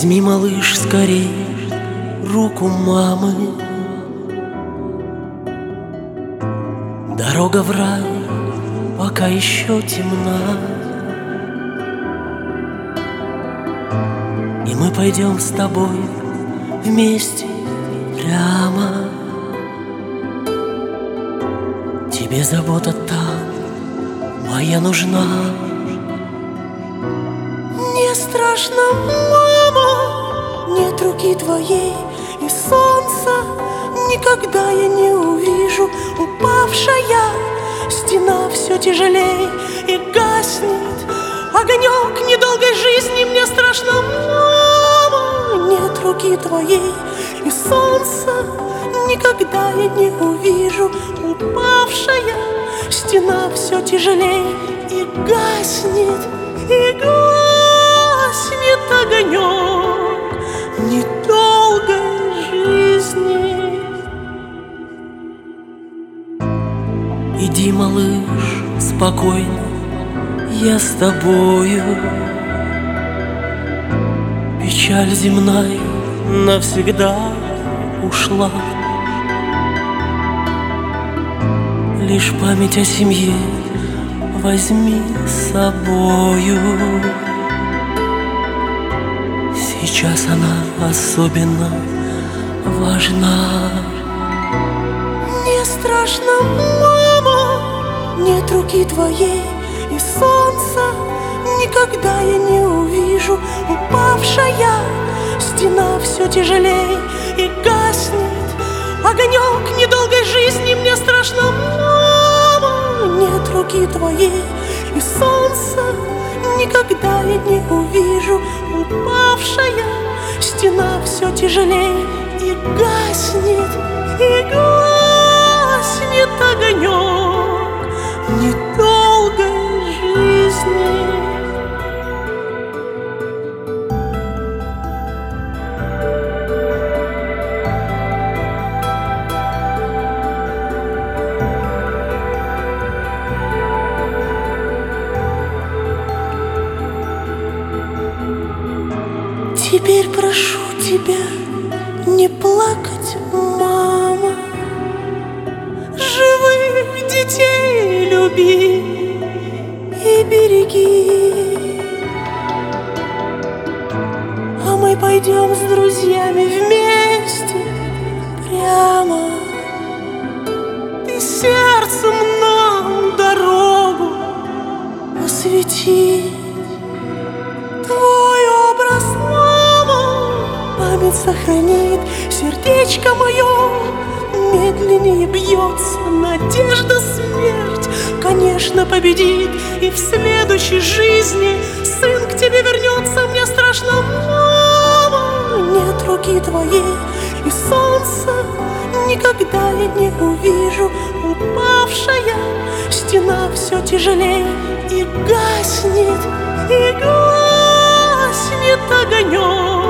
Возьми, малыш, скорей руку мамы. Дорога в рай пока еще темна, и мы пойдем с тобой вместе прямо. Тебе забота там моя нужна. Не страшно, мама, нет руки твоей, и солнца никогда я не увижу. Упавшая стена все тяжелей, и гаснет огонек недолгой жизни. Мне страшно, мама, нет руки твоей, и солнца никогда я не увижу. Упавшая стена все тяжелей, и гаснет огонек недолгой жизни. Иди, малыш, спокойно, я с тобою. Печаль земная навсегда ушла. Лишь память о семье возьми с собою. Сейчас она особенно важна. Не страшно, мама, нет руки твоей, и солнца никогда я не увижу. Упавшая стена все тяжелей, и гаснет огонек недолгой жизни. Мне страшно, мама, нет руки твоей, и солнца никогда я не увижу. Упавшая стена все тяжелей, и гаснет огонек недолгой жизни. Теперь прошу тебя не плакать, мама. Живых детей люби и береги. А мы пойдем с друзьями вместе прямо. Ты сердцем нам дорогу освети. Твой образ, память сохранит. Сердечко мое медленнее бьется. Надежда смерть, конечно, победит. И в следующей жизни сын к тебе вернется. Мне страшно, мама, нет руки твоей, и солнца никогда я не увижу. Упавшая стена все тяжелей, и гаснет огонек